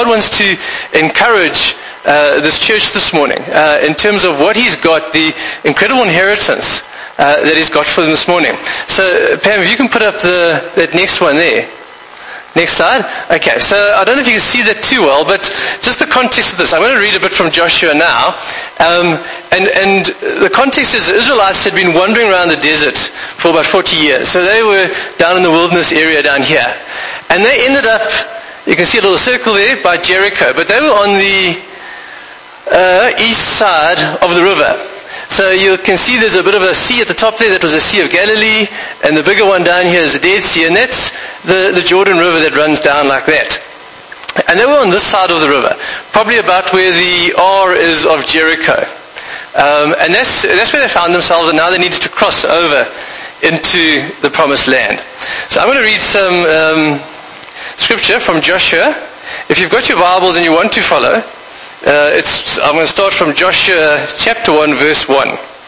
God wants to encourage this church this morning in terms of what He's got, the incredible inheritance that He's got for them this morning. So, Pam, if you can put up that next one there. Next slide. Okay, so I don't know if you can see that too well, but just the context of this. I'm going to read a bit from Joshua now. And the context is the Israelites had been wandering around the desert for about 40 years. So they were down in the wilderness area down here. And they ended up, you can see a little circle there, by Jericho. But they were on the east side of the river. So you can see there's a bit of a sea at the top there. That was the Sea of Galilee. And the bigger one down here is the Dead Sea. And that's the Jordan River that runs down like that. And they were on this side of the river, probably about where the R is of Jericho. And that's where they found themselves, and now they needed to cross over into the Promised Land. So I'm going to read some scripture from Joshua. If you've got your Bibles and you want to follow, I'm going to start from Joshua chapter 1, verse 1.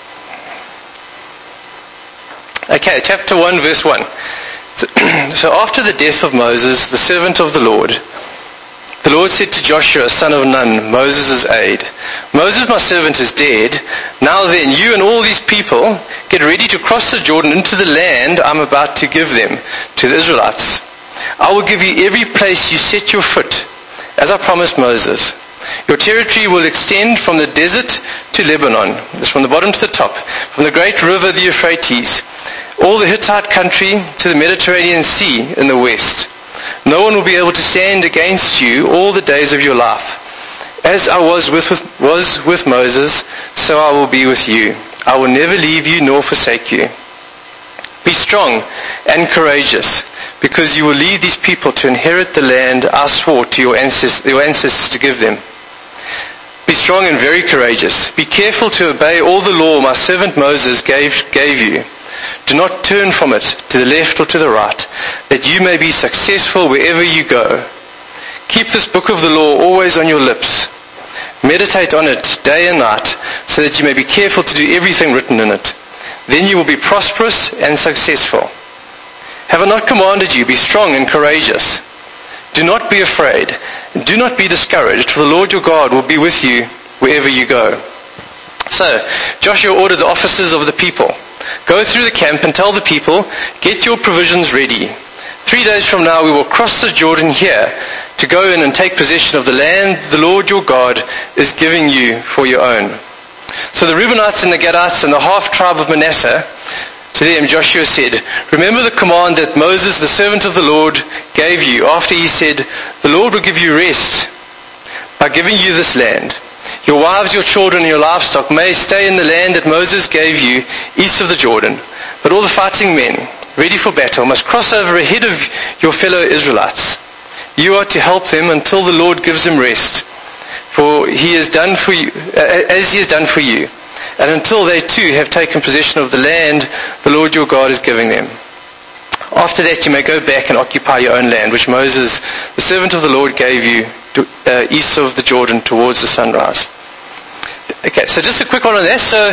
Okay, chapter 1, verse 1. So after the death of Moses, the servant of the Lord said to Joshua, son of Nun, Moses' aide, Moses, my servant, is dead. Now then, you and all these people get ready to cross the Jordan into the land I'm about to give them, to the Israelites. I will give you every place you set your foot, as I promised Moses. Your territory will extend from the desert to Lebanon. It's from the bottom to the top, from the great river, the Euphrates, all the Hittite country to the Mediterranean Sea in the west. No one will be able to stand against you all the days of your life. As I was with Moses, so I will be with you. I will never leave you nor forsake you. Be strong and courageous, because you will lead these people to inherit the land I swore to your ancestors to give them. Be strong and very courageous. Be careful to obey all the law my servant Moses gave you. Do not turn from it to the left or to the right, that you may be successful wherever you go. Keep this book of the law always on your lips. Meditate on it day and night, so that you may be careful to do everything written in it. Then you will be prosperous and successful. Have I not commanded you, be strong and courageous? Do not be afraid, and do not be discouraged, for the Lord your God will be with you wherever you go. So, Joshua ordered the officers of the people, go through the camp and tell the people, get your provisions ready. 3 days from now we will cross the Jordan here to go in and take possession of the land the Lord your God is giving you for your own. So the Reubenites and the Gadites and the half-tribe of Manasseh, to them Joshua said, remember the command that Moses, the servant of the Lord, gave you after he said, the Lord will give you rest by giving you this land. Your wives, your children, and your livestock may stay in the land that Moses gave you east of the Jordan. But all the fighting men, ready for battle, must cross over ahead of your fellow Israelites. You are to help them until the Lord gives them rest, for he has done for you, as he has done for you, and until they too have taken possession of the land the Lord your God is giving them. After that you may go back and occupy your own land, which Moses, the servant of the Lord, gave you east of the Jordan towards the sunrise. Okay, so just a quick one on that. So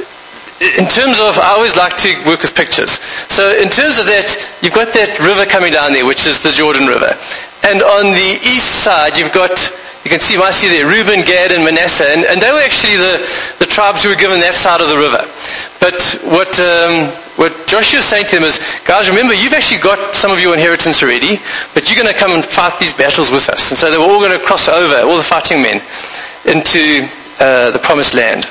in terms of, I always like to work with pictures. So in terms of that, you've got that river coming down there, which is the Jordan River. And on the east side, you can see, you might see there, Reuben, Gad, and Manasseh. And they were actually the tribes who were given that side of the river. But what Joshua is saying to them is, guys, remember, you've actually got some of your inheritance already, but you're going to come and fight these battles with us. And so they were all going to cross over, all the fighting men, into the Promised Land.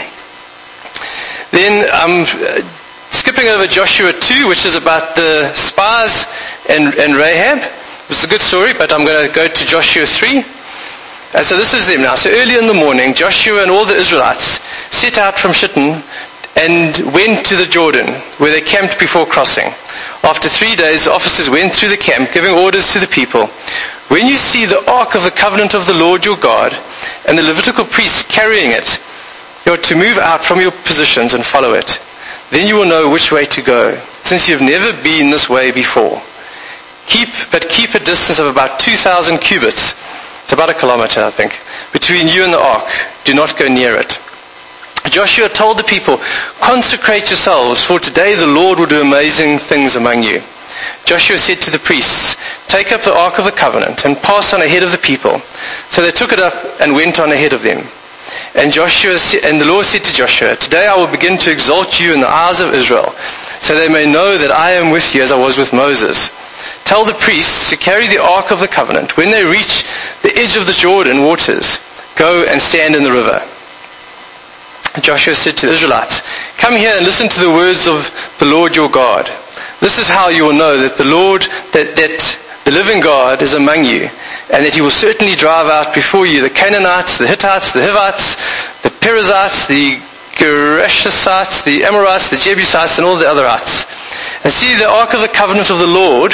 Then I'm skipping over Joshua 2, which is about the spies and Rahab. It's a good story, but I'm going to go to Joshua 3. And so this is them now. So early in the morning, Joshua and all the Israelites set out from Shittim and went to the Jordan, where they camped before crossing. After 3 days, the officers went through the camp, giving orders to the people. When you see the ark of the covenant of the Lord your God, and the Levitical priests carrying it, you are to move out from your positions and follow it. Then you will know which way to go, since you have never been this way before. Keep a distance of about 2,000 cubits. It's about 1 kilometer, I think, between you and the ark. Do not go near it. Joshua told the people, consecrate yourselves, for today the Lord will do amazing things among you. Joshua said to the priests, "Take up the ark of the covenant and pass on ahead of the people." So they took it up and went on ahead of them. And the Lord said to Joshua, "Today I will begin to exalt you in the eyes of Israel, so they may know that I am with you as I was with Moses. Tell the priests to carry the ark of the covenant. When they reach the edge of the Jordan waters, go and stand in the river." Joshua said to the Israelites, "Come here and listen to the words of the Lord your God. This is how you will know that the Lord, that the living God is among you, and that he will certainly drive out before you the Canaanites, the Hittites, the Hivites, the Perizzites, the Gerashites, the Amorites, the Jebusites, and all the otherites. And see, the ark of the covenant of the Lord,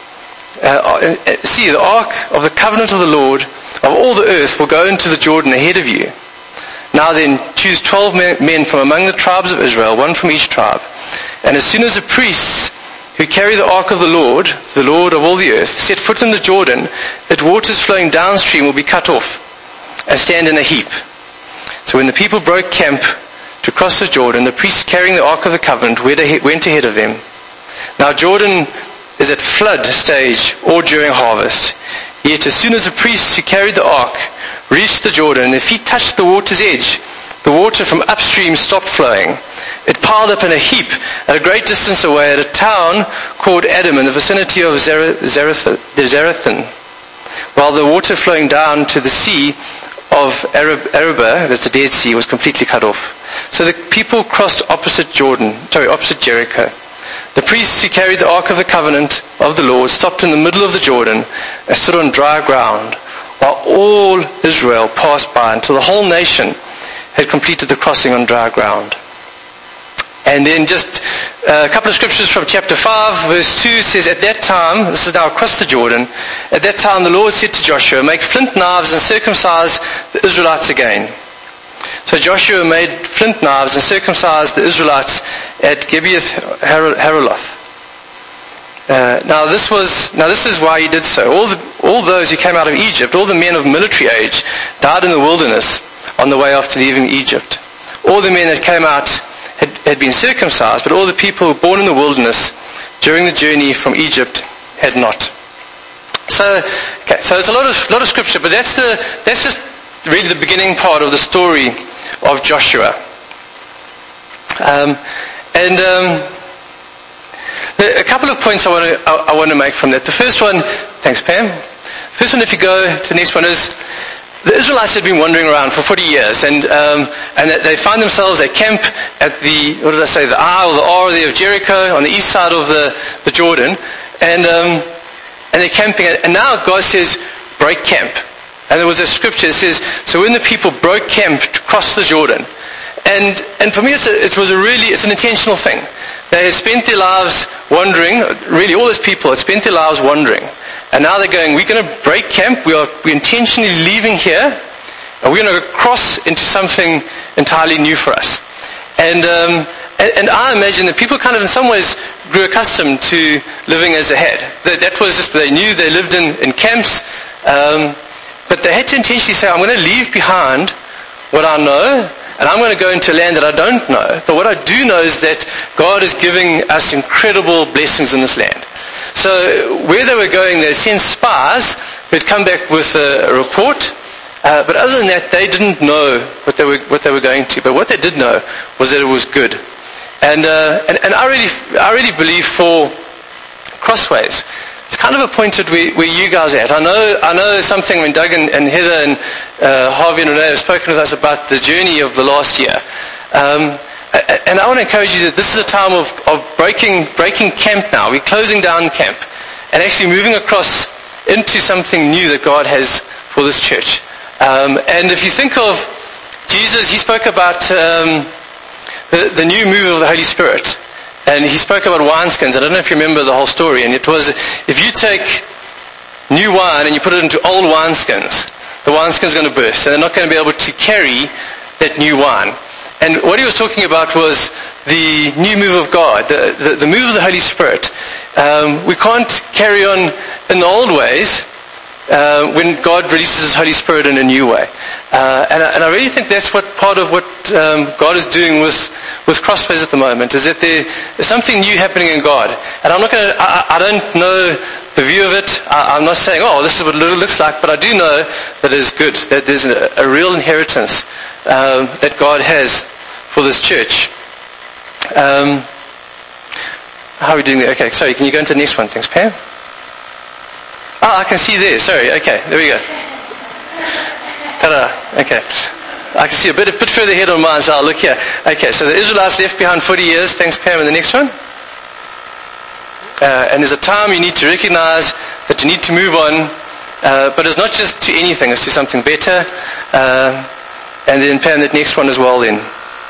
the ark of the covenant of the Lord of all the earth will go into the Jordan ahead of you. Now then, choose 12 men from among the tribes of Israel, one from each tribe. And as soon as the priests who carry the ark of the Lord of all the earth, set foot in the Jordan, its waters flowing downstream will be cut off and stand in a heap." So when the people broke camp to cross the Jordan, the priests carrying the ark of the covenant went ahead of them. Now Jordan is at flood stage or during harvest. Yet as soon as the priests who carried the ark reached the Jordan, their feet touched the water's edge, the water from upstream stopped flowing. It piled up in a heap at a great distance away at a town called Adam in the vicinity of Zarethan, while the water flowing down to the sea of Arabah, that's the Dead Sea, was completely cut off. So the people crossed opposite Jericho. The priests who carried the ark of the covenant of the Lord stopped in the middle of the Jordan and stood on dry ground, while all Israel passed by until the whole nation had completed the crossing on dry ground. And then just a couple of scriptures from chapter 5, verse 2 says, "At that time," this is now across the Jordan, "at that time the Lord said to Joshua, 'Make flint knives and circumcise the Israelites again.' So Joshua made flint knives and circumcised the Israelites at Gibeath Haaraloth. Now this is why he did so. All those who came out of Egypt, all the men of military age, died in the wilderness on the way after leaving Egypt. All the men that came out had been circumcised, but all the people who were born in the wilderness during the journey from Egypt had not." So it's a lot of scripture, but that's just really the beginning part of the story of Joshua. A couple of points I want to make from that. The first one, thanks Pam. First one, if you go to the next one, is the Israelites had been wandering around for 40 years, and they find themselves, they camp at the I or the R there of Jericho on the east side of the Jordan, and they're camping, and now God says, break camp. And there was a scripture that says, so when the people broke camp to cross the Jordan, and for me it's an intentional thing. They had spent their lives wandering, really all those people had spent their lives wandering. And now they're going, we're going to break camp, we're intentionally leaving here, and we're going to cross into something entirely new for us. And I imagine that people kind of in some ways grew accustomed to living as they had. That was just, they knew they lived in camps, but they had to intentionally say, I'm going to leave behind what I know, and I'm going to go into a land that I don't know. But what I do know is that God is giving us incredible blessings in this land. So where they were going, they sent spies who'd come back with a report. But other than that, they didn't know what they were going to. But what they did know was that it was good. And I really believe for Crossways, it's kind of appointed where you guys are at. I know something when Doug and Heather and Harvey and Renee have spoken with us about the journey of the last year. And I want to encourage you that this is a time of breaking camp now. We're closing down camp and actually moving across into something new that God has for this church. And if you think of Jesus, he spoke about the new move of the Holy Spirit. And he spoke about wineskins. I don't know if you remember the whole story. And it was, if you take new wine and you put it into old wineskins, the wineskin's going to burst. And they're not going to be able to carry that new wine. And what he was talking about was the new move of God, the move of the Holy Spirit. We can't carry on in the old ways when God releases His Holy Spirit in a new way. And I really think that's part of what God is doing with Crossways at the moment, is that there is something new happening in God. And I don't know the view of it. I'm not saying, this is what it looks like, but I do know that it is good, that there's a real inheritance that God has for this church. How are we doing there? Okay, sorry, can you go into the next one? Thanks, Pam. I can see there. Sorry, okay, there we go. Ta-da, okay. I can see a bit further ahead on mine, so I'll look here. Okay, so the Israelites left behind 40 years. Thanks, Pam. And the next one? And there's a time you need to recognize that you need to move on, but it's not just to anything, it's to something better. And then, Pam, that next one as well then.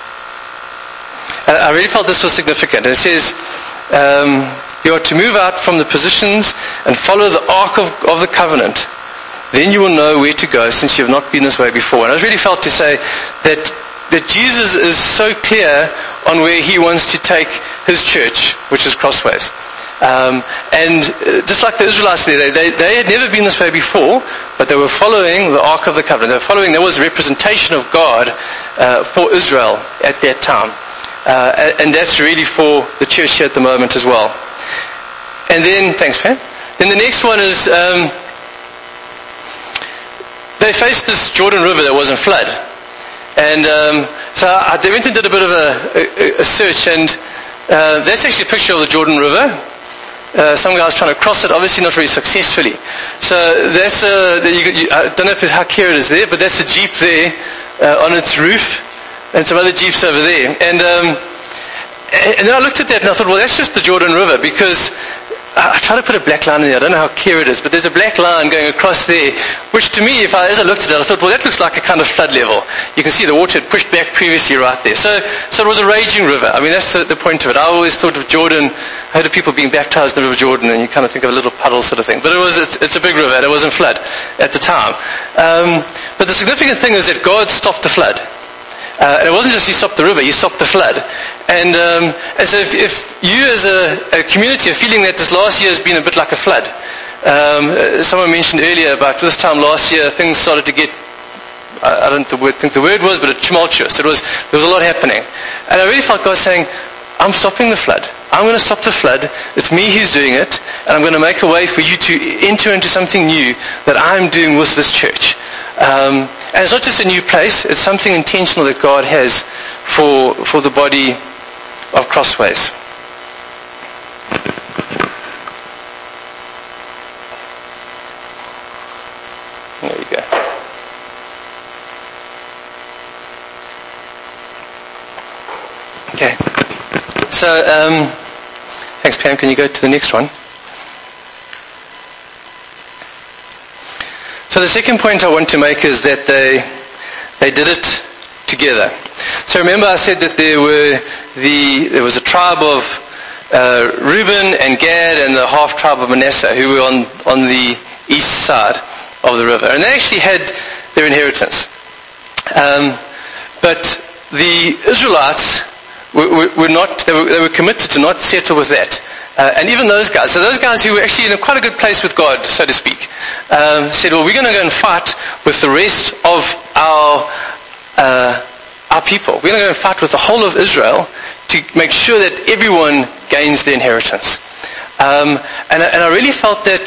I really felt this was significant. It says, you are to move out from the positions and follow the ark of the covenant. Then you will know where to go, since you have not been this way before. And I really felt to say that Jesus is so clear on where He wants to take His church, which is Crossways. And just like the Israelites they had never been this way before, but they were following the Ark of the Covenant. There was a representation of God for Israel at that time. And that's really for the church here at the moment as well. And then, thanks, Pam. Then the next one is, they faced this Jordan River that was in flood. And so I went and did a bit of a search, and that's actually a picture of the Jordan River. Some guys trying to cross it, obviously not very successfully. So that's I don't know how clear it is there, but that's a Jeep there on its roof, and some other Jeeps over there. And then I looked at that and I thought, well, that's just the Jordan River, because I try to put a black line in there. I don't know how clear it is, but there's a black line going across there, which to me, as I looked at it, I thought, well, that looks like a kind of flood level. You can see the water had pushed back previously right there. So it was a raging river. I mean, that's the point of it. I always thought of Jordan, I heard of people being baptized in the River Jordan, and you kind of think of a little puddle sort of thing. But it's a big river, and it was in flood at the time. But the significant thing is that God stopped the flood. And it wasn't just He stopped the river, He stopped the flood. And so if you as a community are feeling that this last year has been a bit like a flood, someone mentioned earlier about this time last year things started to get, I don't think the word was, but tumultuous. There was a lot happening. And I really felt God saying, I'm stopping the flood. I'm going to stop the flood. It's me who's doing it. And I'm going to make a way for you to enter into something new that I'm doing with this church. And it's not just a new place, it's something intentional that God has for the body of Crossways. There you go. Okay. So, thanks Pam, can you go to the next one? So the second point I want to make is that they did it together. So remember I said that there was a tribe of Reuben and Gad and the half tribe of Manasseh who were on the east side of the river. And they actually had their inheritance. But the Israelites they were committed to not settle with that. And even those guys who were actually in quite a good place with God, so to speak, said, well, we're going to go and fight with the rest of our people. We're going to go and fight with the whole of Israel to make sure that everyone gains their inheritance. And I really felt that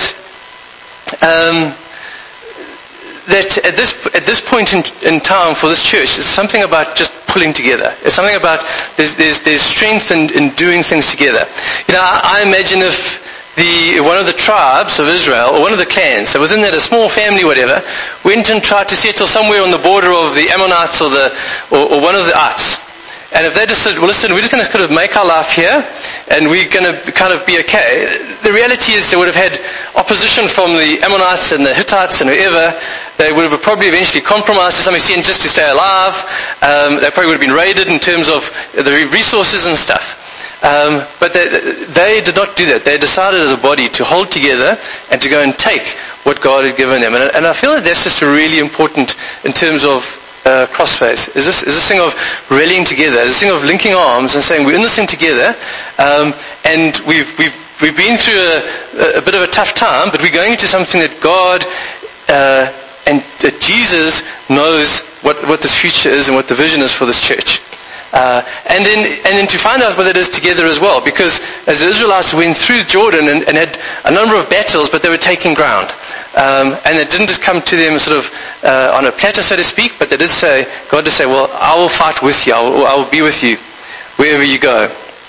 at this point in time for this church, it's something about just pulling together. It's something about there's strength in doing things together. You know, I imagine if one of the tribes of Israel, or one of the clans, so within that a small family, whatever, went and tried to settle somewhere on the border of the Ammonites or one of the Ites. And if they just said, well, listen, we're just going to kind of make our life here, and we're going to kind of be okay. The reality is they would have had opposition from the Ammonites and the Hittites and whoever. They would have probably eventually compromised to some extent just to stay alive. They probably would have been raided in terms of the resources and stuff. But they did not do that. They decided as a body to hold together and to go and take what God had given them. And I feel that that's just really important in terms of Crossways. Is this thing of rallying together, this thing of linking arms and saying we're in this thing together, and we've been through a bit of a tough time, but we're going into something that God that Jesus knows what this future is and what the vision is for this church. And then to find out what it is together as well, because as the Israelites went through Jordan and had a number of battles, but they were taking ground. And it didn't just come to them sort of on a platter, so to speak, but they did say, God did say, well, I will fight with you. I will be with you wherever you go.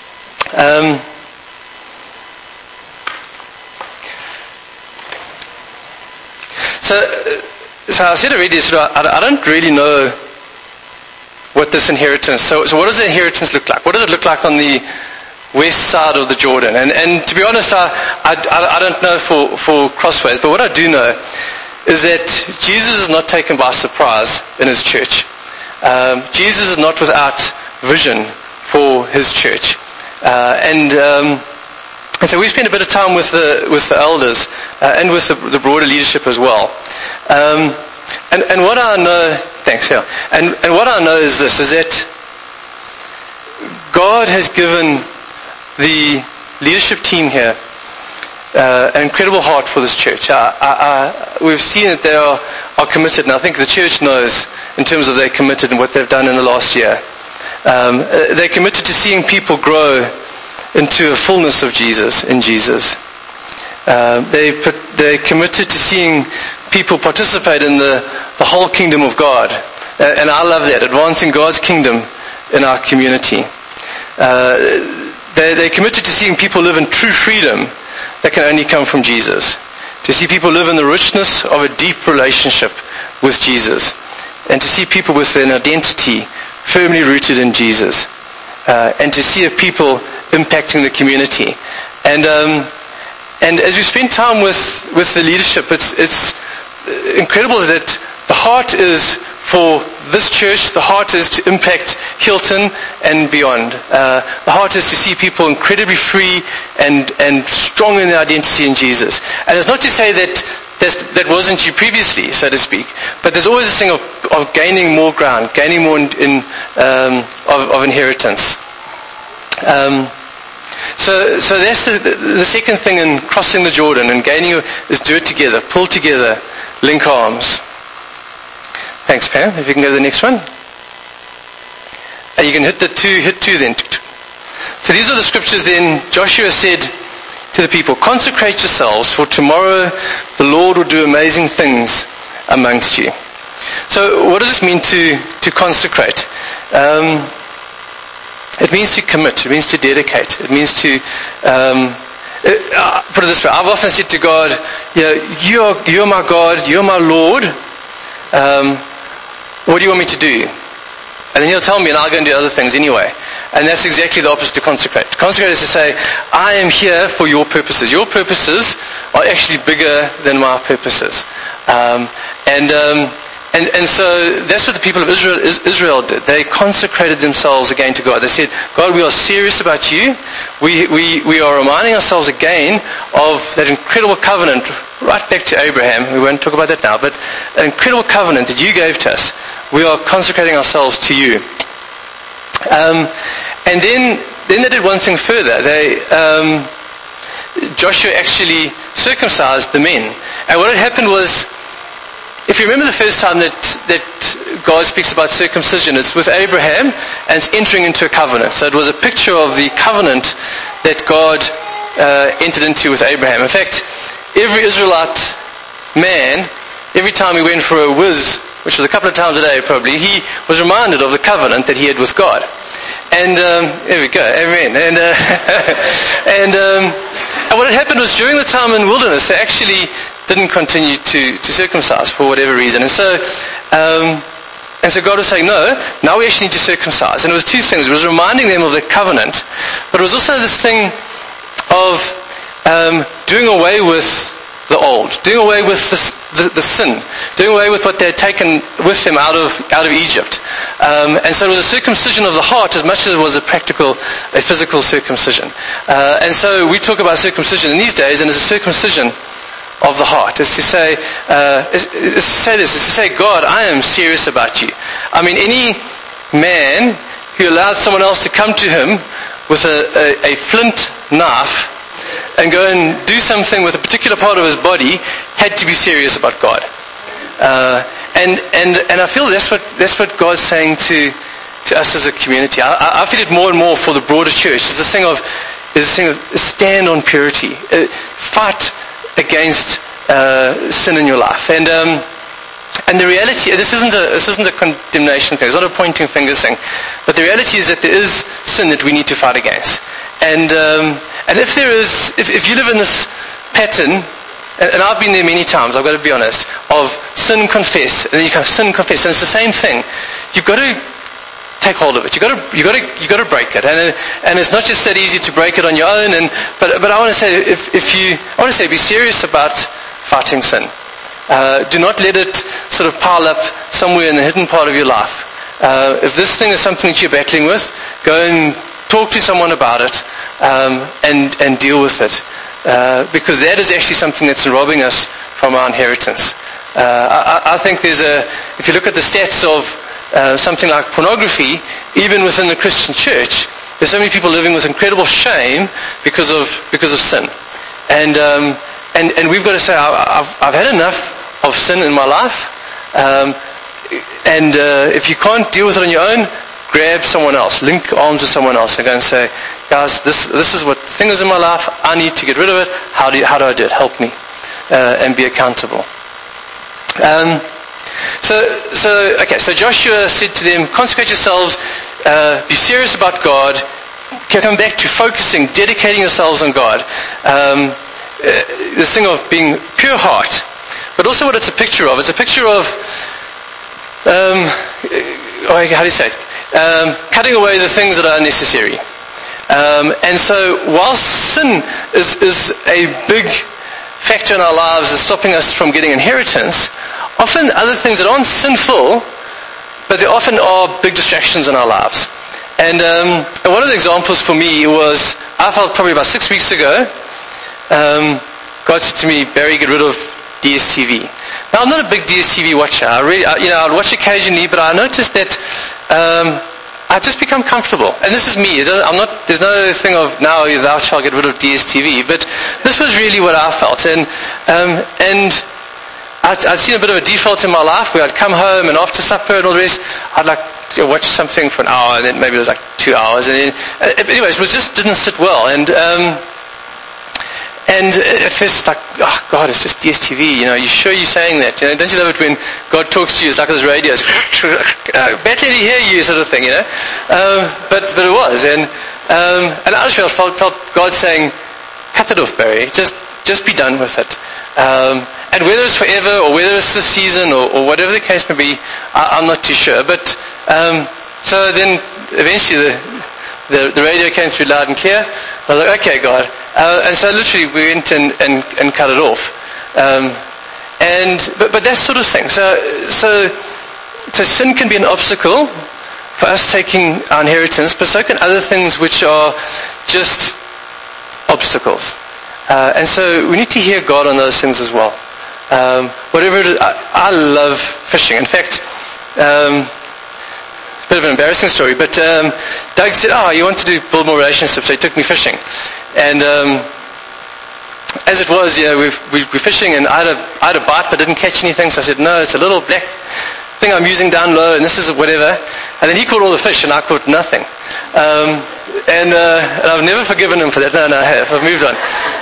So I said already, I don't really know what this inheritance. So what does the inheritance look like? What does it look like on the west side of the Jordan? And to be honest, I don't know for Crossways, but what I do know is that Jesus is not taken by surprise in his church. Jesus is not without vision for his church. And so we spent a bit of time with the elders and with the broader leadership as well. And what I know, thanks, yeah. And what I know is this, is that God has given the leadership team here an incredible heart for this church. We've seen that they are committed, and I think the church knows in terms of they're committed and what they've done in the last year. They're committed to seeing people grow into a fullness of Jesus, in Jesus. They're committed to seeing people participate in the whole kingdom of God. And I love that, advancing God's kingdom in our community. They're committed to seeing people live in true freedom that can only come from Jesus. To see people live in the richness of a deep relationship with Jesus. And to see people with an identity firmly rooted in Jesus. And to see people impacting the community. And as we spend time with the leadership, it's incredible that the heart is for this church, the heart is to impact Hilton and beyond. The heart is to see people incredibly free and strong in their identity in Jesus. And it's not to say that wasn't you previously, so to speak, but there's always this thing of gaining more ground, gaining more of inheritance. So that's the second thing in crossing the Jordan and gaining is do it together, pull together, link arms. Thanks, Pam. If you can go to the next one. You can hit two then. So these are the scriptures then. Joshua said to the people, consecrate yourselves, for tomorrow the Lord will do amazing things amongst you. So what does this mean to consecrate? It means to commit. It means to dedicate. It means to put it this way. I've often said to God, you're my God, you're my Lord. What do you want me to do? And then he'll tell me and I'll go and do other things anyway. And that's exactly the opposite to consecrate. Consecrate is to say, I am here for your purposes. Your purposes are actually bigger than my purposes. And so that's what the people of Israel did. They consecrated themselves again to God. They said, God, we are serious about you. We are reminding ourselves again of that incredible covenant right back to Abraham. We won't talk about that now, but an incredible covenant that you gave to us. We are consecrating ourselves to you. And then they did one thing further. Joshua actually circumcised the men. And what had happened was, if you remember the first time that God speaks about circumcision, it's with Abraham and it's entering into a covenant. So it was a picture of the covenant that God entered into with Abraham. In fact, every Israelite man, every time he went for a whiz, which was a couple of times a day probably, he was reminded of the covenant that he had with God. And there we go, amen. And what had happened was during the time in wilderness, they actually didn't continue to circumcise for whatever reason. And so God was saying, no, now we actually need to circumcise. And it was two things. It was reminding them of the covenant, but it was also this thing of doing away with the old, doing away with the sin, doing away with what they had taken with them out of Egypt. And so it was a circumcision of the heart as much as it was a physical circumcision. And so we talk about circumcision in these days, and it's a circumcision of the heart. It's to say, God, I am serious about you. I mean, any man who allowed someone else to come to him with a flint knife and go and do something with a particular part of his body had to be serious about God. And I feel that's what God's saying to us as a community. I feel it more and more for the broader church. There's this thing of stand on purity, fight against sin in your life, and the reality, this isn't a condemnation thing. It's not a pointing fingers thing, but the reality is that there is sin that we need to fight against, and if you live in this pattern. And I've been there many times, I've got to be honest, of sin, confess, and then you kind of sin, confess, and it's the same thing. You've got to take hold of it. You've got to break it, and it's not just that easy to break it on your own. But I want to say, be serious about fighting sin. Do not let it sort of pile up somewhere in the hidden part of your life. If this thing is something that you're battling with, go and talk to someone about it, and deal with it. Because that is actually something that's robbing us from our inheritance. I think if you look at the stats of something like pornography, even within the Christian church, there's so many people living with incredible shame because of sin. And we've got to say, I've had enough of sin in my life, and if you can't deal with it on your own, grab someone else, link arms with someone else, and go and say, guys, this is what the thing is in my life. I need to get rid of it. How do I do it? Help me, and be accountable. So Joshua said to them, consecrate yourselves, be serious about God, come back to focusing, dedicating yourselves on God. This thing of being pure heart, but also what it's a picture of. It's a picture of, how do you say it? Cutting away the things that are unnecessary. And so while sin is a big factor in our lives and stopping us from getting inheritance, often other things that aren't sinful, but they often are big distractions in our lives. And one of the examples for me was, I felt probably about 6 weeks ago, God said to me, Barry, get rid of DSTV. Now, I'm not a big DSTV watcher. I'd watch occasionally, but I noticed that I've just become comfortable. And this is me. There's no thing of, now thou shalt get rid of DSTV. But this was really what I felt. And I'd seen a bit of a default in my life where I'd come home and after supper and all the rest, I'd watch something for an hour, and then maybe it was 2 hours. And then, anyways, it just didn't sit well. And at first it's like, oh God, it's just DSTV, you sure you're saying that? Don't you love it when God talks to you, it's like those radios, better to hear you sort of thing, But it was, and I just felt God saying, cut it off, Barry, just be done with it. And whether it's forever or whether it's this season or whatever the case may be, I'm not too sure. But so then eventually the radio came through loud and clear. I was like, okay, God. And so literally we went and cut it off. But that sort of thing. So sin can be an obstacle for us taking our inheritance, but so can other things which are just obstacles. And so we need to hear God on those things as well. Whatever it is, I love fishing. In fact, it's a bit of an embarrassing story, but Doug said, you want to build more relationships, so he took me fishing. And as it was, we're fishing, and I had a bite but didn't catch anything, so I said, no, it's a little black thing I'm using down low, and this is whatever. And then he caught all the fish, and I caught nothing. And I've never forgiven him for that. No, I have. I've moved on.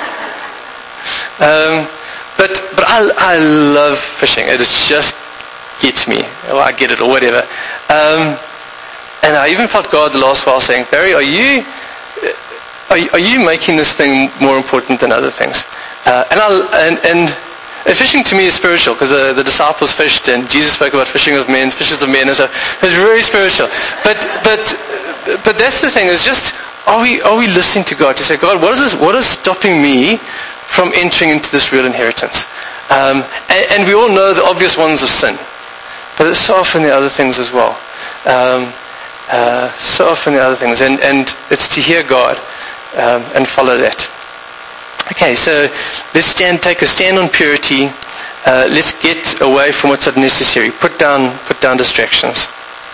But I love fishing. It just gets me. Or I get it, or whatever. And I even felt God the last while saying, Barry, are you making this thing more important than other things? And fishing to me is spiritual, because the disciples fished, and Jesus spoke about fishing of men, fishers of men, and so it's very spiritual. But that's the thing, is just, are we listening to God to say, God, what is stopping me from entering into this real inheritance? And we all know the obvious ones of sin, but it's so often the other things as well. So often the other things, and it's to hear God and follow that. Okay, so let's take a stand on purity. Let's get away from what's unnecessary. Put down distractions.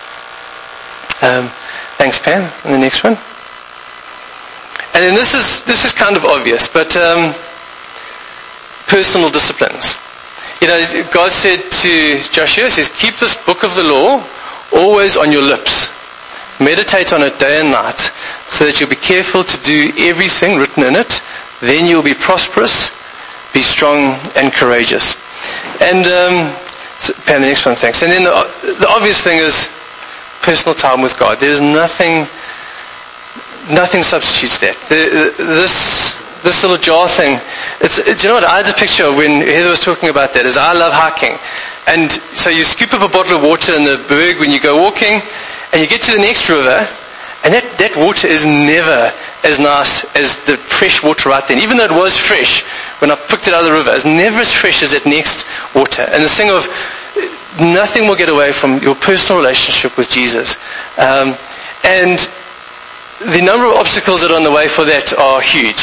Thanks, Pam. And the next one. And then this is kind of obvious, but personal disciplines. God said to Joshua, he says, keep this book of the law always on your lips. Meditate on it day and night, so that you'll be careful to do everything written in it. Then you'll be prosperous, be strong and courageous. And, Pam, the next one, thanks. And then the obvious thing is personal time with God. There's nothing substitutes that. This little jar thing, do you know what, I had a picture when Heather was talking about that, is I love hiking. And so you scoop up a bottle of water in the berg when you go walking, and you get to the next river, and that water is never as nice as the fresh water right then. Even though it was fresh when I picked it out of the river, it's never as fresh as that next water. And this thing of nothing will get away from your personal relationship with Jesus. And the number of obstacles that are on the way for that are huge.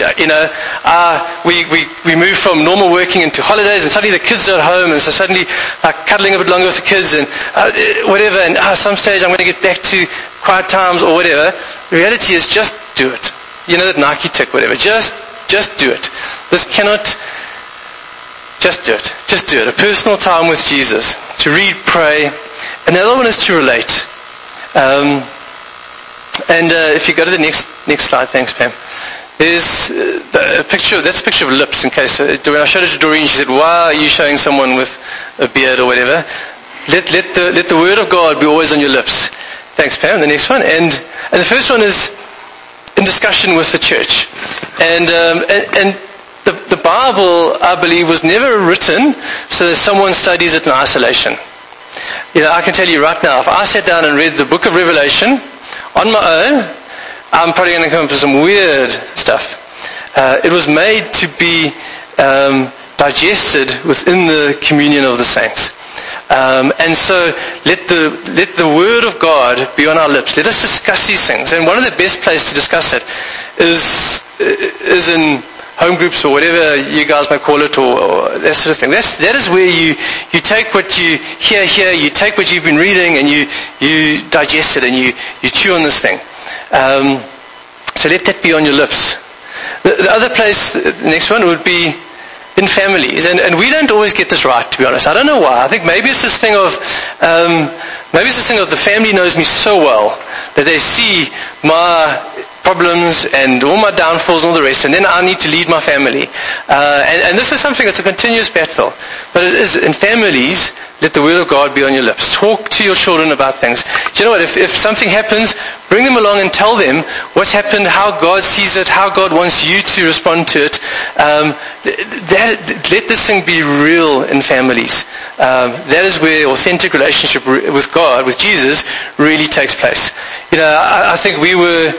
We move from normal working into holidays, and suddenly the kids are at home, and so suddenly cuddling a bit longer with the kids and whatever, and at some stage I'm going to get back to quiet times or whatever. The reality is just do it. You know that Nike tick, whatever. Just do it. Just do it. Just do it. A personal time with Jesus. To read, pray. And the other one is to relate. If you go to the next slide, thanks, Pam. There's a picture. That's a picture of lips. In case when I showed it to Doreen, she said, "Why are you showing someone with a beard or whatever?" Let the word of God be always on your lips. Thanks, Pam. The next one, and the first one is in discussion with the church, and the Bible, I believe, was never written so that someone studies it in isolation. I can tell you right now, if I sat down and read the book of Revelation on my own, I'm probably going to come up with some weird stuff. It was made to be digested within the communion of the saints. And so let the word of God be on our lips. Let us discuss these things. And one of the best places to discuss it is in home groups or whatever you guys might call it, or that sort of thing. That is where you take what you hear here, you take what you've been reading, and you digest it, and you chew on this thing. So let that be on your lips. The other place, the next one, would be in families. And we don't always get this right, to be honest. I don't know why. I think maybe it's this thing of the family knows me so well that they see my problems and all my downfalls and all the rest, and then I need to lead my family. And this is something that's a continuous battle. But it is in families, let the word of God be on your lips. Talk to your children about things. Do you know what? If something happens, bring them along and tell them what's happened, how God sees it, how God wants you to respond to it. Let this thing be real in families. That is where authentic relationship with God, with Jesus, really takes place. I think we were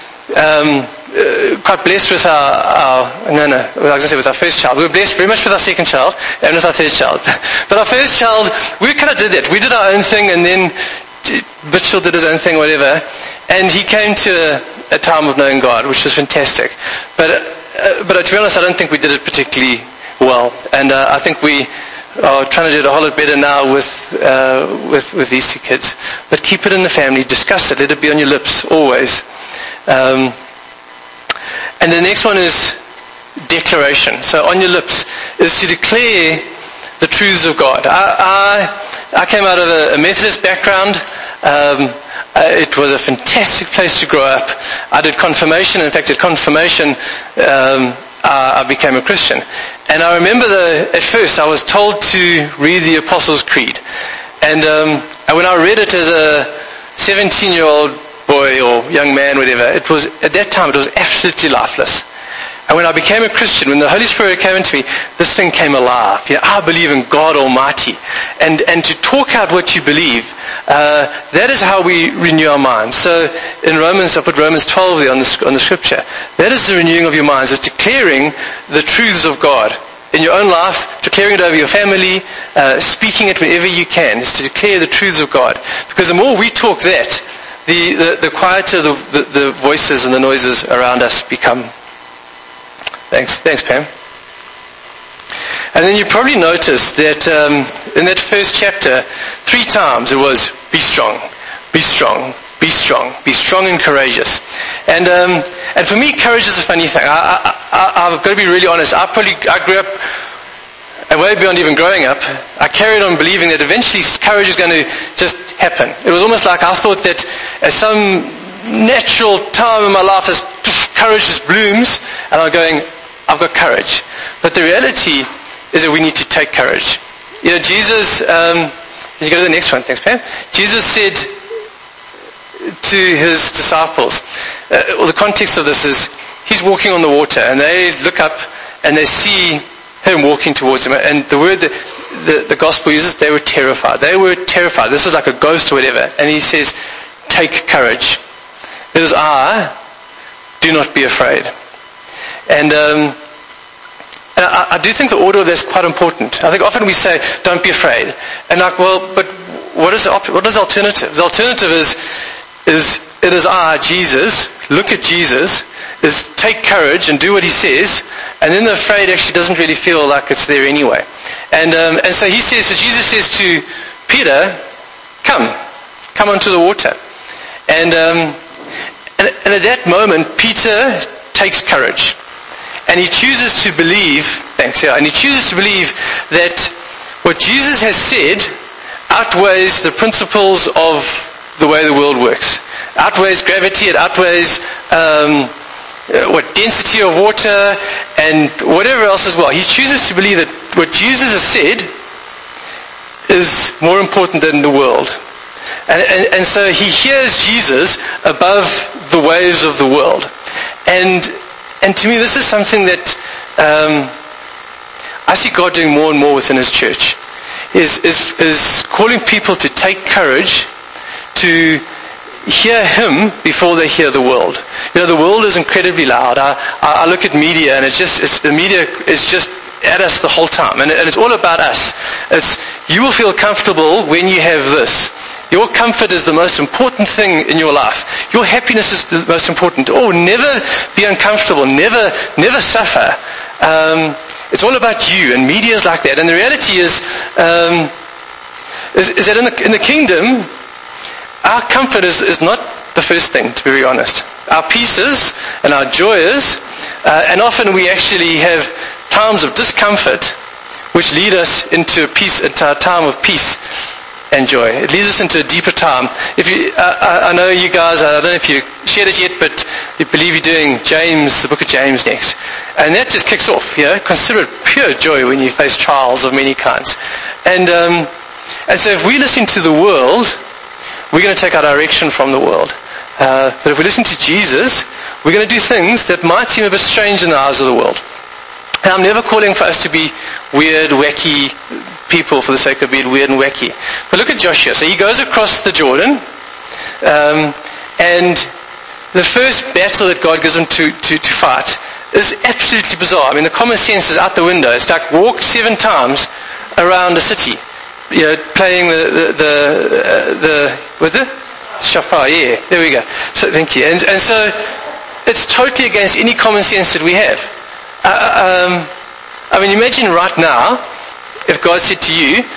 quite blessed with with our first child. We were blessed very much with our second child and with our third child. But our first child, we kind of did that. We did our own thing, and then Mitchell did his own thing, whatever. And he came to a time of knowing God, which was fantastic. But to be honest, I don't think we did it particularly well. And I think we are trying to do it a whole lot better now with these two kids. But keep it in the family. Discuss it. Let it be on your lips always. And the next one is declaration. So on your lips is to declare the truths of God. I came out of a Methodist background. It was a fantastic place to grow up. I did confirmation. In fact, at confirmation, I became a Christian. And I remember at first I was told to read the Apostles' Creed. And when I read it as a 17-year-old boy or young man, whatever, at that time it was absolutely lifeless. And when I became a Christian, when the Holy Spirit came into me, this thing came alive. I believe in God Almighty. And to talk out what you believe, that is how we renew our minds. So in Romans, I put Romans 12 there on the scripture. That is the renewing of your minds. It's declaring the truths of God in your own life, declaring it over your family, speaking it whenever you can. Is to declare the truths of God. Because the more we talk that, the quieter the voices and the noises around us become. Thanks, Pam. And then you probably noticed that in that first chapter, 3 times it was be strong, be strong, be strong, be strong and courageous. And for me, courage is a funny thing. I've got to be really honest. I grew up and way beyond even growing up, I carried on believing that eventually courage is going to just happen. It was almost like I thought that at some natural time in my life, this courage just blooms, and I'm going, I've got courage. But the reality is that we need to take courage. Jesus, you go to the next one, thanks, Pam. Jesus said to his disciples, the context of this is, he's walking on the water, and they look up, and they see him walking towards him. And the word that the gospel uses, they were terrified. They were terrified. This is like a ghost or whatever. And he says, take courage. It is I. Do not be afraid. And I do think the order of this is quite important. I think often we say, don't be afraid. And like, well, but what is the alternative? The alternative is it is I, Jesus. Look at Jesus. Is take courage and do what he says, and then the afraid actually doesn't really feel like it's there anyway. And so Jesus says to Peter, come onto the water. And at that moment, Peter takes courage, and he chooses to believe. And he chooses to believe that what Jesus has said outweighs the principles of the way the world works. Outweighs gravity. It outweighs density of water and whatever else as well. He chooses to believe that what Jesus has said is more important than the world. And so he hears Jesus above the waves of the world. And to me, this is something that I see God doing more and more within his church. Is calling people to take courage to hear him before they hear the world. The world is incredibly loud. I look at media, and the media is just at us the whole time, and it's all about us. You will feel comfortable when you have this. Your comfort is the most important thing in your life. Your happiness is the most important. Never be uncomfortable. Never suffer. It's all about you, and media is like that. And the reality is that in the kingdom, our comfort is not the first thing, to be very honest. Our peace is, and our joy is, and often we actually have times of discomfort which lead us into a time of peace and joy. It leads us into a deeper time. I know you guys, I don't know if you shared it yet, but you believe you're doing the book of James next. And that just kicks off, Consider it pure joy when you face trials of many kinds. And so if we listen to the world, we're going to take our direction from the world. But if we listen to Jesus, we're going to do things that might seem a bit strange in the eyes of the world. And I'm never calling for us to be weird, wacky people for the sake of being weird and wacky. But look at Joshua. So he goes across the Jordan, and the first battle that God gives him to fight is absolutely bizarre. I mean, the common sense is out the window. It's like walk 7 times around a city. Playing with the shofar, there we go. So thank you. And so it's totally against any common sense that we have. I mean, imagine right now if God said to you,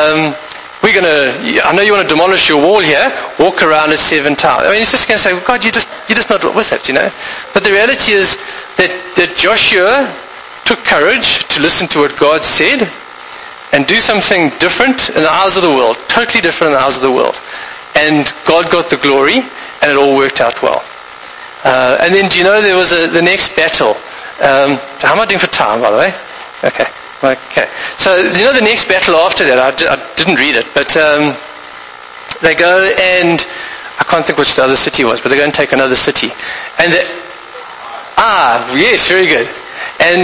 I know you want to demolish your wall here, walk around it 7 times. I mean, he's just going to say, well, God, you're just not with it, But the reality is that Joshua took courage to listen to what God said and do something different in the eyes of the world, totally different in the eyes of the world. And God got the glory, and it all worked out well. And then, do you know there was the next battle? How am I doing for time, by the way? Okay. So, the next battle after that, I didn't read it, but they go and, I can't think which the other city was, but they go and take another city. And yes, very good. And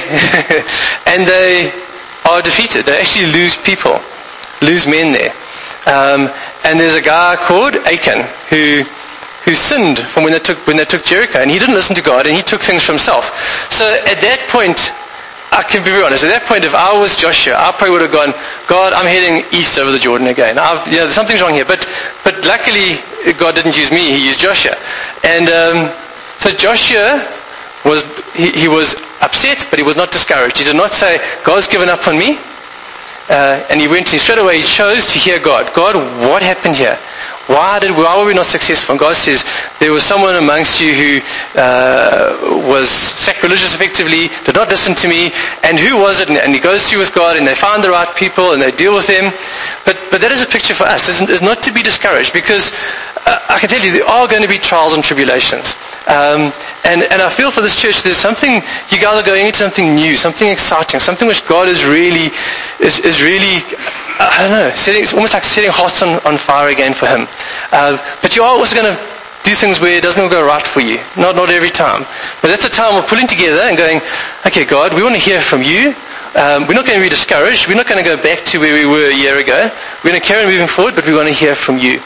they are defeated. They actually lose men there. And there's a guy called Achan who sinned from when they took Jericho, and he didn't listen to God, and he took things for himself. So at that point, I can be very honest. At that point, if I was Joshua, I probably would have gone, God, I'm heading east over the Jordan again. Something's wrong here. But luckily, God didn't use me; He used Joshua. And so Joshua was upset, but he was not discouraged. He did not say, God's given up on me. And he went straight away. He chose to hear God. God, what happened here? why were we not successful? And God says, there was someone amongst you who was sacrilegious effectively, did not listen to me, and who was it? And he goes through with God, and they find the right people, and they deal with them. But that is a picture for us. It's not to be discouraged, because I can tell you, there are going to be trials and tribulations. And I feel for this church, there's something, you guys are going into something new, something exciting, something which God is really, I don't know, it's almost like setting hearts on fire again for Him. But you are also going to do things where it doesn't go right for you. Not every time. But that's a time of pulling together and going, okay, God, we want to hear from you. We're not going to be discouraged. We're not going to go back to where we were a year ago. We're going to carry on moving forward, but we want to hear from you.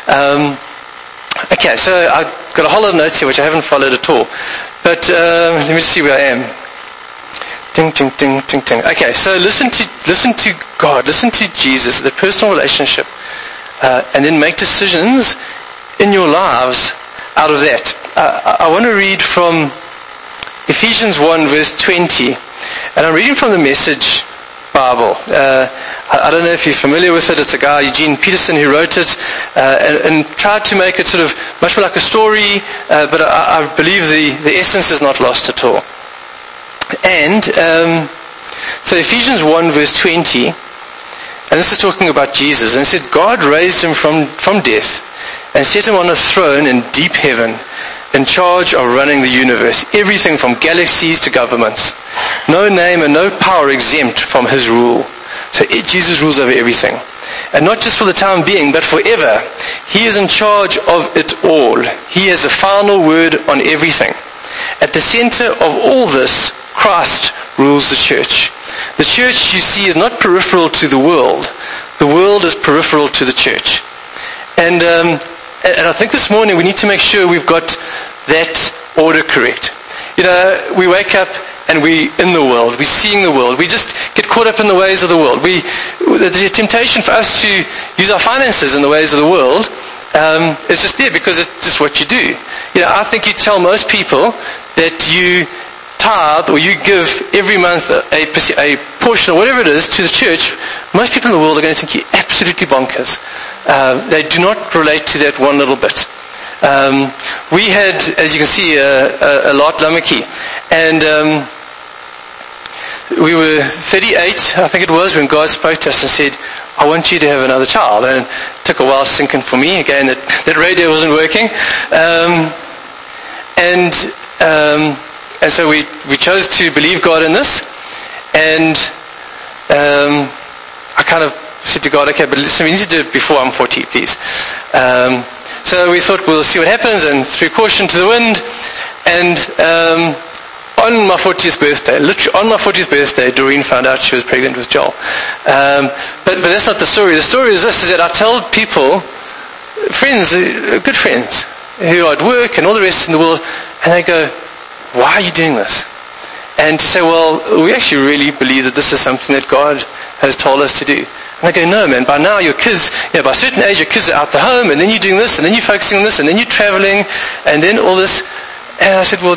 Okay, so I've got a whole lot of notes here which I haven't followed at all. But let me just see where I am. Ding, ding, ding, ding, ding. Okay, so listen to God, listen to Jesus, the personal relationship, and then make decisions in your lives out of that. I want to read from Ephesians 1 verse 20, and I'm reading from the Message Bible. I don't know if you're familiar with it. It's a guy, Eugene Peterson, who wrote it and tried to make it sort of much more like a story, but I believe the essence is not lost at all. And so Ephesians 1 verse 20, and this is talking about Jesus, and it said, God raised him from death and set him on a throne in deep heaven, in charge of running the universe, everything from galaxies to governments. No name and no power exempt from his rule. So Jesus rules over everything. And not just for the time being, but forever. He is in charge of it all. He has the final word on everything. At the center of all this, Christ rules the church. The church, you see, is not peripheral to the world. The world is peripheral to the church. And I think this morning we need to make sure we've got that order correct. You know, we wake up and we're in the world. We're seeing the world. We just get caught up in the ways of the world. The temptation for us to use our finances in the ways of the world is just there because it's just what you do. You know, I think you tell most people that you tithe or you give every month a portion or whatever it is to the church. Most people in the world are going to think you're absolutely bonkers. They do not relate to that one little bit. We had, as you can see, a lot Lamaki, and we were 38, I think it was, when God spoke to us and said, I want you to have another child. And it took a while sinking for me. Again, that radio wasn't working. And so we chose to believe God in this. And I kind of said to God, okay, but listen, we need to do it before I'm 40, please. So we thought we'll see what happens, and threw caution to the wind. And on my 40th birthday, literally on my 40th birthday, Doreen found out she was pregnant with Joel. But that's not the story. The story is this, is that I told people, friends, good friends, who are at work and all the rest in the world, and they go, why are you doing this? And to say, well, we actually really believe that this is something that God has told us to do. And I go, no man, by now your kids, by a certain age your kids are out the home, and then you're doing this, and then you're focusing on this, and then you're traveling, and then all this. And I said, well,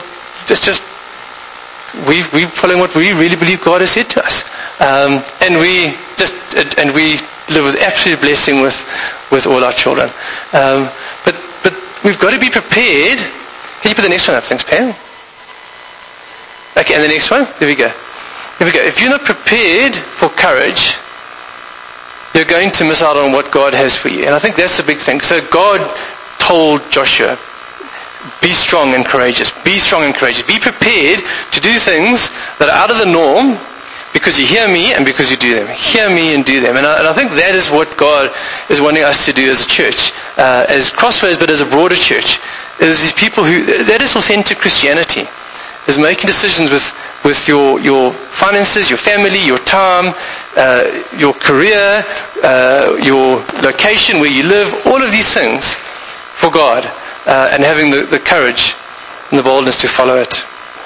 we're following what we really believe God has said to us. And we live with absolute blessing with all our children. But we've got to be prepared. Can you put the next one up? Thanks, Pam. Okay, and the next one? There we go. If you're not prepared for courage, you're going to miss out on what God has for you. And I think that's the big thing. So God told Joshua, be strong and courageous. Be strong and courageous. Be prepared to do things that are out of the norm because you hear me and because you do them. Hear me and do them. And I think that is what God is wanting us to do as a church, as Crossways, but as a broader church. Is these people that is authentic Christianity, is making decisions with your finances, your family, your time, your career, your location where you live, all of these things for God, and having the courage and the boldness to follow it.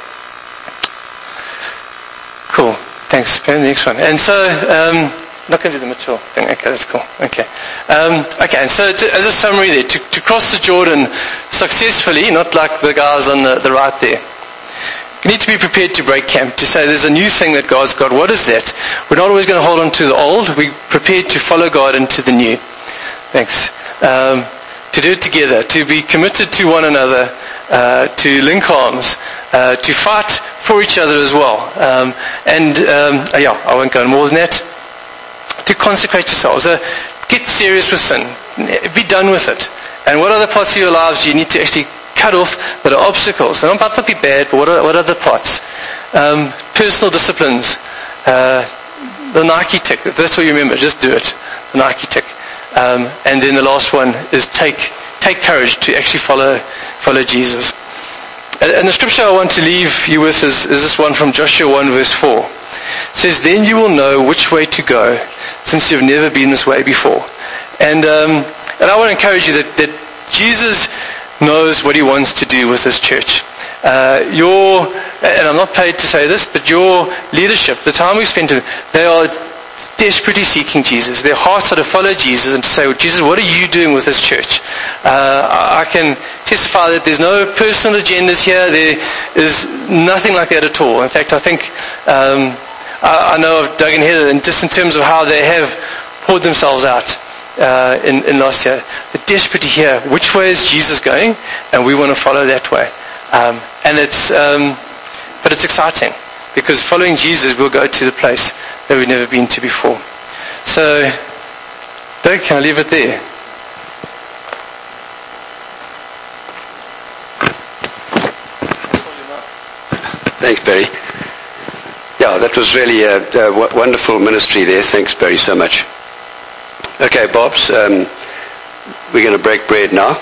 Cool. Thanks. The next one. And so, not going to do the mature thing. Okay, that's cool. Okay. Okay, and so as a summary there, to cross the Jordan successfully, not like the guys on the right there, you need to be prepared to break camp, to say there's a new thing that God's got. What is that? We're not always going to hold on to the old. We're prepared to follow God into the new. Thanks. to do it together, to be committed to one another, to link arms, to fight for each other as well. I won't go on more than that. To consecrate yourselves. Get serious with sin. Be done with it. And what other parts of your lives do you need to actually cut off that are obstacles? They might not be bad, but what other parts? Personal disciplines. The Nike tick. If that's what you remember, just do it. The Nike tick. And then the last one is take courage to actually follow Jesus. And the scripture I want to leave you with is this one from Joshua 1 verse 4. It says, "Then you will know which way to go, since you've never been this way before." And I want to encourage you that Jesus knows what he wants to do with this church. And I'm not paid to say this, but your leadership, the time we spent with, they are desperately seeking Jesus. Their hearts are to follow Jesus and to say, well, Jesus, what are you doing with this church? I can testify that there's no personal agendas here. There is nothing like that at all. In fact, I think I know of Doug and Heather, and just in terms of how they have poured themselves out in last year. They're desperate to hear which way is Jesus going, and we want to follow that way. But it's exciting, because following Jesus, we'll go to the place that we've never been to before. So, Doug, can I leave it there? Thanks, Barry. Yeah, that was really a wonderful ministry there. Thanks, Barry, so much. Okay, Bobs, we're going to break bread now.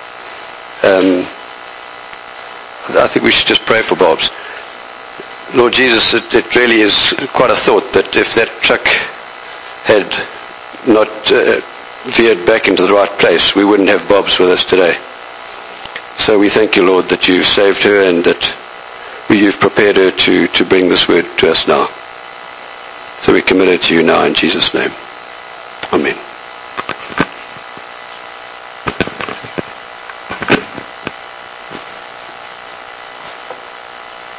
I think we should just pray for Bobs. Lord Jesus, it really is quite a thought that if that truck had not veered back into the right place, we wouldn't have Bobs with us today. So we thank you, Lord, that you've saved her and that you've prepared her to bring this word to us now. So we commit it to you now in Jesus' name. Amen.